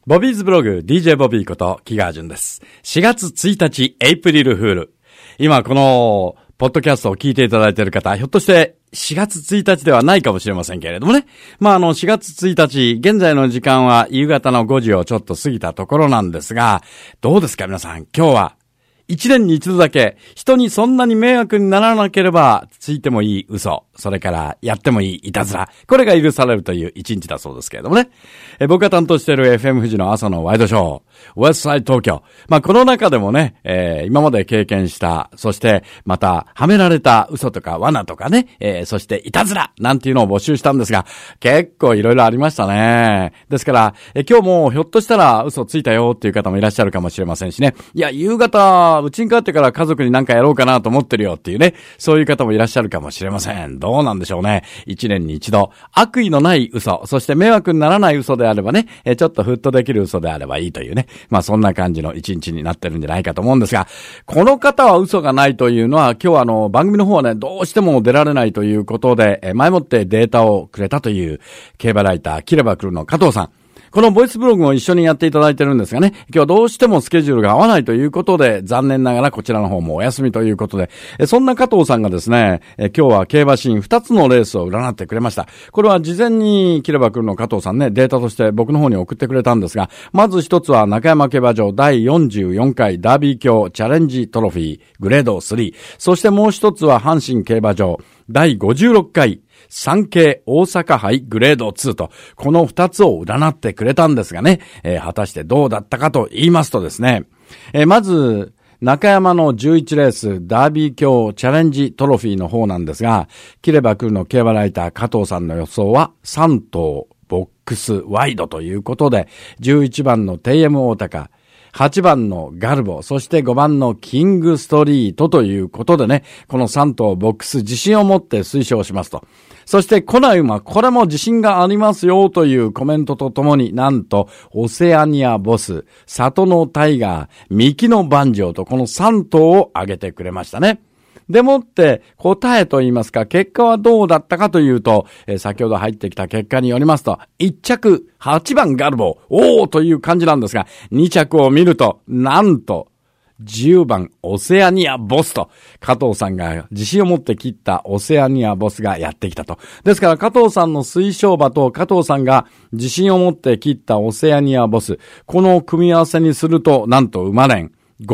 ボビーズブログ DJ ボビーこと木川淳です。4月1日エイプリルフール。今このポッドキャストを聞いていただいている方、ひょっとして4月1日ではないかもしれませんけれどもね。4月1日、現在の時間は夕方の5時をちょっと過ぎたところなんですが、どうですか皆さん、今日は1年に一度だけ人にそんなに迷惑にならなければついてもいい嘘、それからやってもいいいたずら、これが許されるという一日だそうですけれどもね。僕が担当している FM 富士の朝のワイドショー、ウエストサイド東京。この中でもね、今まで経験した、そしてまたはめられた嘘とか罠とかね、そしていたずらなんていうのを募集したんですが、結構いろいろありましたね。ですから、今日もひょっとしたら嘘ついたよっていう方もいらっしゃるかもしれませんしね。いや、夕方、うちに帰ってから家族に何かやろうかなと思ってるよっていうね、そういう方もいらっしゃるかもしれません。どうなんでしょうね。一年に一度、悪意のない嘘、そして迷惑にならない嘘であればね、ちょっとフッとできる嘘であればいいというね、そんな感じの一日になってるんじゃないかと思うんですが、この方は嘘がないというのは、今日は番組の方はね、どうしても出られないということで、前もってデータをくれたという競馬ライター、切れば来るの加藤さん。このボイスブログも一緒にやっていただいてるんですがね、今日はどうしてもスケジュールが合わないということで、残念ながらこちらの方もお休みということで、そんな加藤さんがですね、今日は競馬シーン2つのレースを占ってくれました。これは事前に切れば来るの加藤さんね、データとして僕の方に送ってくれたんですが、まず一つは中山競馬場第44回ダービー卿チャレンジトロフィーグレード3、そしてもう一つは阪神競馬場第56回産経大阪杯グレード2と、この2つを占ってくれたんですがね、果たしてどうだったかと言いますとですね、まず中山の11レースダービー卿チャレンジトロフィーの方なんですが、切れば来るの競馬ライター加藤さんの予想は3頭ボックスワイドということで、11番の TM 大高、8番のガルボ、そして5番のキングストリートということでね、この3頭ボックス自信を持って推奨しますと。そして来ない馬、これも自信がありますよというコメントとともに、なんとオセアニアボス、里のタイガー、ミキのバンジョーとこの3頭を挙げてくれましたね。でもって答えと言いますか、結果はどうだったかというと、先ほど入ってきた結果によりますと、1着8番ガルボ、おーという感じなんですが、2着を見ると、なんと10番オセアニアボスと、加藤さんが自信を持って切ったオセアニアボスがやってきたと。ですから加藤さんの推奨馬と加藤さんが自信を持って切ったオセアニアボス、この組み合わせにすると、なんと馬連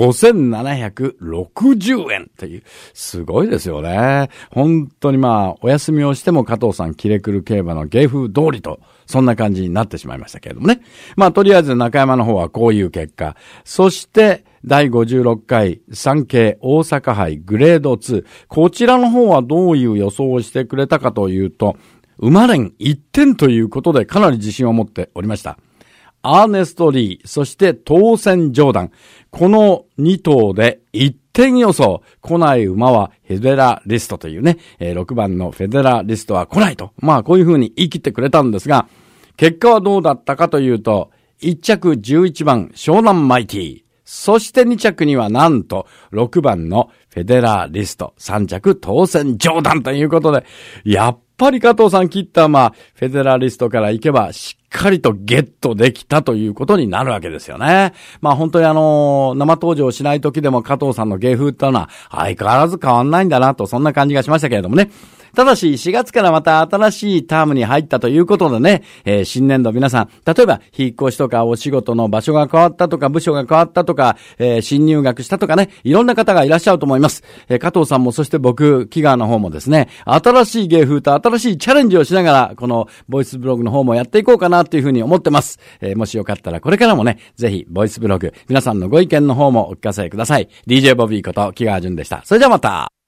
5760円という、すごいですよね。本当にお休みをしても加藤さんキレクル競馬の芸風通りと、そんな感じになってしまいましたけれどもね。とりあえず中山の方はこういう結果。そして、第56回産経大阪杯グレード2。こちらの方はどういう予想をしてくれたかというと、馬連1点ということでかなり自信を持っておりました。アーネストリー、そして当選ジョーダン。この2頭で1点予想。来ない馬はフェデラリストというね、6番のフェデラリストは来ないと。こういう風に言い切ってくれたんですが、結果はどうだったかというと、1着11番湘南マイティ。そして2着にはなんと6番のフェデラリスト。3着当選ジョーダンということで、やっぱり加藤さん切ったフェデラリストから行けばしっかりとゲットできたということになるわけですよね。本当に生登場しない時でも加藤さんの芸風ってのは相変わらず変わんないんだなと、そんな感じがしましたけれどもね。ただし4月からまた新しいタームに入ったということでね、新年度皆さん、例えば引っ越しとかお仕事の場所が変わったとか部署が変わったとか、新入学したとかね、いろんな方がいらっしゃると思います。加藤さんもそして僕、木川の方もですね、新しい芸風と新しいチャレンジをしながら、このボイスブログの方もやっていこうかなというふうに思ってます。もしよかったらこれからもね、ぜひボイスブログ、皆さんのご意見の方もお聞かせください。DJ ボビーこと木川淳でした。それじゃあまた。